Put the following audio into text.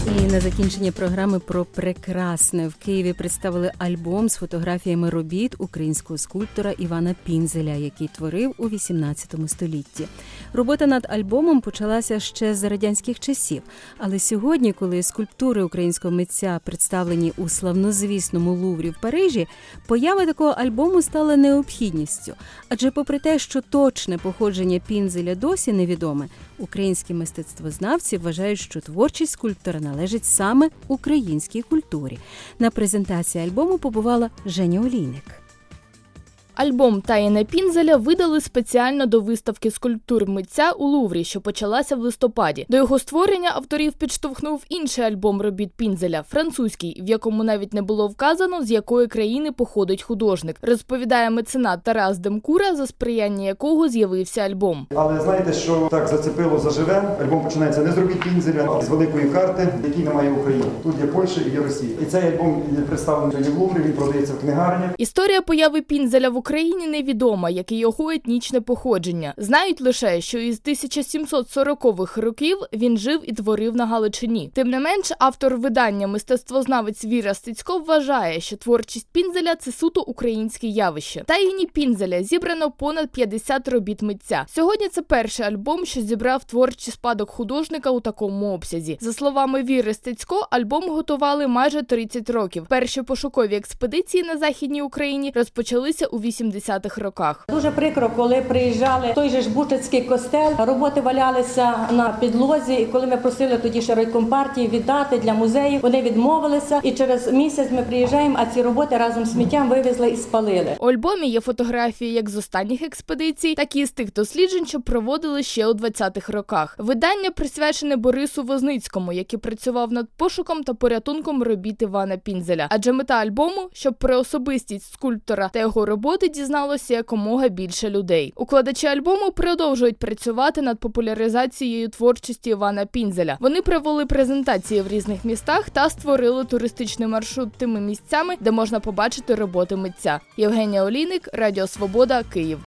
І на закінчення програми про прекрасне. В Києві представили альбом з фотографіями робіт українського скульптора Івана Пінзеля, який творив у XVIII столітті. Робота над альбомом почалася ще з радянських часів. Але сьогодні, коли скульптури українського митця представлені у славнозвісному Луврі в Парижі, поява такого альбому стала необхідністю. Адже попри те, що точне походження Пінзеля досі невідоме, українські мистецтвознавці вважають, що творчість скульптора належить саме українській культурі. На презентації альбому побувала Женя Олійник. Альбом «Таїна Пінзеля» видали спеціально до виставки скульптур митця у Луврі, що почалася в листопаді. До його створення авторів підштовхнув інший альбом робіт Пінзеля – французький, в якому навіть не було вказано, з якої країни походить художник, розповідає меценат Тарас Демкура, за сприяння якого з'явився альбом. Але знаєте, що так зацепило заживе? Альбом починається не з робіт Пінзеля, а з великої карти, якій немає України. Тут є Польща і є Росія. І цей альбом представлений в Луврі, він продається в книгарнях. Історія появи Пінзеля в Україні невідома, як і його етнічне походження. Знають лише, що із 1740-х років він жив і творив на Галичині. Тим не менш, автор видання, мистецтвознавець Віра Стецько, вважає, що творчість Пінзеля – це суто українське явище. «Таїні Пінзеля» зібрано понад 50 робіт митця. Сьогодні це перший альбом, що зібрав творчий спадок художника у такому обсязі. За словами Віри Стецько, альбом готували майже 30 років. Перші пошукові експедиції на Західній Україні розпочалися у 80-х роках. Дуже прикро, коли приїжджали в той же ж Бучацький костел, роботи валялися на підлозі, і коли ми просили тоді ще райком партії віддати для музеїв, вони відмовилися, і через місяць ми приїжджаємо, а ці роботи разом з сміттям вивезли і спалили. У альбомі є фотографії як з останніх експедицій, так і з тих досліджень, що проводили ще у 20-х роках. Видання присвячене Борису Возницькому, який працював над пошуком та порятунком робіт Івана Пінзеля. Адже мета альбому, щоб про особистість скульптора та його роботи дізналося якомога більше людей. Укладачі альбому продовжують працювати над популяризацією творчості Івана Пінзеля. Вони провели презентації в різних містах та створили туристичний маршрут тими місцями, де можна побачити роботи митця. Євгенія Олійник, Радіо Свобода, Київ.